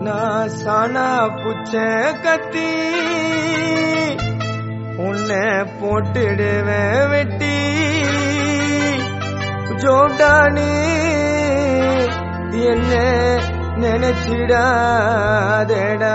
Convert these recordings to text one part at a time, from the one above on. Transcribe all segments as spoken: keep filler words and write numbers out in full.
நான் சானா புச்ச கத்தி உன்னை போட்டுடுவேன் வெட்டி ஜோடானு என்ன நினைச்சிடாதடா.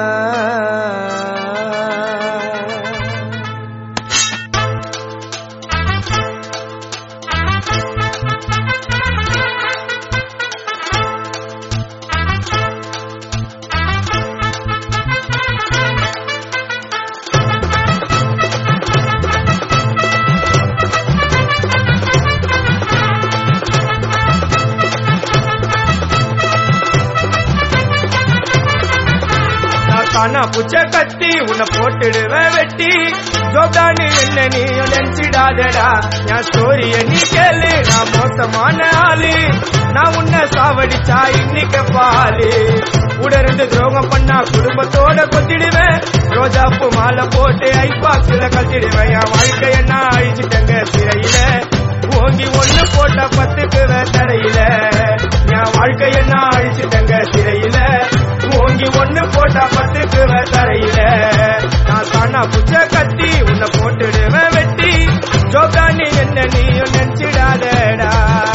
கானா புச்ச கத்தி உன்னை போட்டுடுவேன் வெட்டி ஜோடானு என்ன நீ நினைச்சிடாதடா. என் ஸ்டோரிய நீ கேளு, நான் மோசமான ஆளு. நான் உன்னை சாவடிச்சா இன்னைக்கு பாலு. உடருந்து துரோகம் பண்ணா குடும்பத்தோட கொத்திடுவேன். ரோஜாப்பு மாலை போட்டு ஐபாக்ஸ்ல கட்டிடுவேன். என் வாழ்க்கைய நான் அழிச்சிட்டங்க சிறையில. ஓங்கி ஒண்ணு போட்ட பத்துக்கு தரையில. என் வாழ்க்கைய நான் அழிச்சிட்டங்க சிறையில. ஓங்கி ஒண்ணு போட்டா பத்துக்கு தரையில. நான் தானா புச்ச கத்தி உன்னை போட்டுடுவேன் வெட்டி ஜோகானி என்ன நீயும் நினைச்சிடாதடா.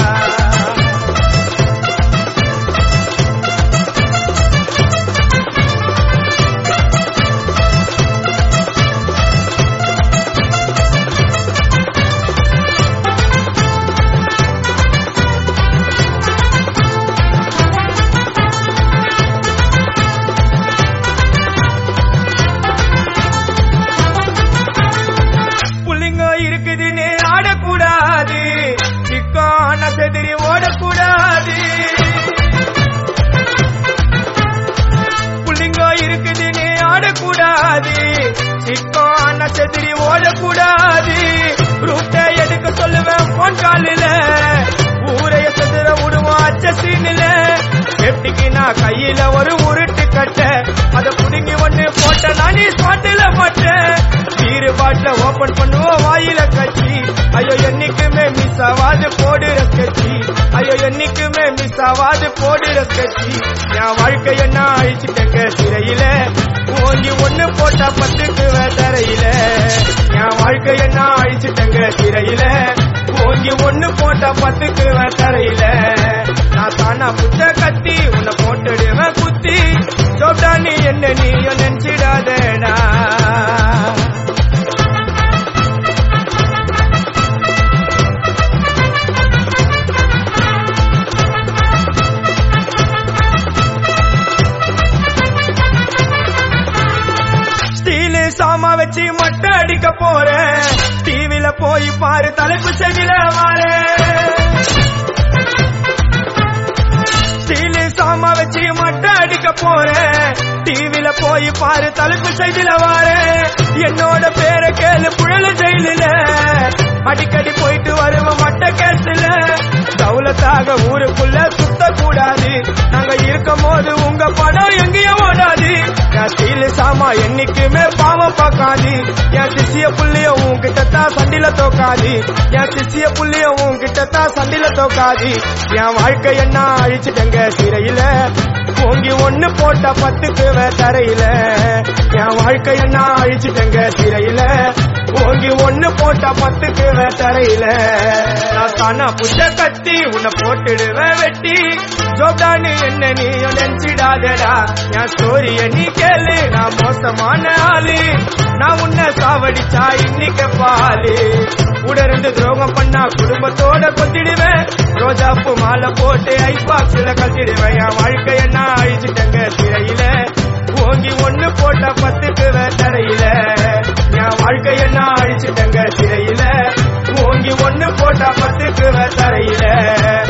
இருக்குதுன்னு ஆடக்கூடாது, சிக்கான செதிரி ஓடக்கூடாது. புள்ளிங்க இருக்குதுன்னு ஆடக்கூடாது, சிக்கான செதிரி ஓடக்கூடாது. ரூட்டை எடுக்க சொல்லுவேன் போன் காலில, ஊரைய செதுற விடுவோம் அச்ச சீனில. செப்டிக்கு நான் கையில ஒரு உருட்டு கட்ட, அத புடுங்கி ஒண்ணு போட்ட நானே ஸ்பாட்டில மாட்டேன். பீரு பாட்டில ஓபன் பண்ணுவோம் வாயில கட்சி. ஐயோ என்னைக்குமே மிஸ் ஆவாது போடுற கட்சி. ஐயோ என்னைக்குமே மிஸ் ஆவாது போடுற கட்சி. என் வாழ்க்கைய நான் அழிச்சிட்டங்க சிறையில. ஓங்கி ஒண்ணு போட்டா பத்துக்கு தரையில. என் வாழ்க்கைய நான் அழிச்சிட்டங்க சிறையில. ஓங்கி ஒண்ணு போட்டா பத்துக்கு தரையில. நான் தானா புச்ச கத்தி உன்னை போட்டுடுவேன் குத்தி ஜோடானி என்ன நீயும் நினைச்சிடாதடா. சாமா வச்சு மட்டை அடிக்க போறேன். டிவில போய் பாரு தலைப்பு செடியில வாரேன். ஸ்டீலு சாமா வச்சு மட்டை அடிக்க போறேன். டிவில போய் பாரு தலைப்பு செய்தில வாரேன். என்னோட பேரை கேளு புழல ஜெயிலில. அடிக்கடி போயிட்டு வருவோம் மட்ட கேஸ்ல. தௌலத்தாக ஊருக்குள்ள சுத்த கூடாது. நாங்க இருக்கும் போது உங்க படம் எங்கேயும் ஓடாது. என் ஸ்டீலு சாமா என்னைக்குமே பாவம் பார்க்காது. என் சிசிய புள்ளிய உன்கிட்டத்தான் சண்டில தோக்காது. என் சிசிய புள்ளிய உன்கிட்டத்தான் சண்டில தோக்காது. என் வாழ்க்கை என்ன அழிச்சிட்டங்க சிறையில. ஓங்கி ஒண்ணு போட்ட பத்துக்கு தரையில. என் வாழ்க்கை என்ன அழிச்சிட்டங்க சிறையில. ஓங்கி ஒண்ணு போட்ட பத்துக்கு தரையில. நான் தானா புச்ச கத்தி உன்னை போட்டுடுவேன் வெட்டி ஜோடானு என்ன நீயும் நினைச்சிடாதடா. என் ஸ்டோரிய நீ கேளு, நான் மோசமான ஆளு. நான் உன்னை சாவடிச்சா இன்னைக்கு பாலு. உடருந்து துரோகம் பண்ணா குடும்பத்தோட கொத்திடுவேன். ரோஜாப்பு மாலை போட்டு ஐபாக்ஸ்ல கட்டிடுவேன். என் வாழ்க்கைய நான் அழிச்சிட்டங்க சிறையில. ஓங்கி ஒண்ணு போட்ட பத்துக்கு தரையில. என் வாழ்க்கைய நான் அழிச்சிட்டங்க சிறையில. ஓங்கி ஒண்ணு போட்ட பத்துக்கு தரையில.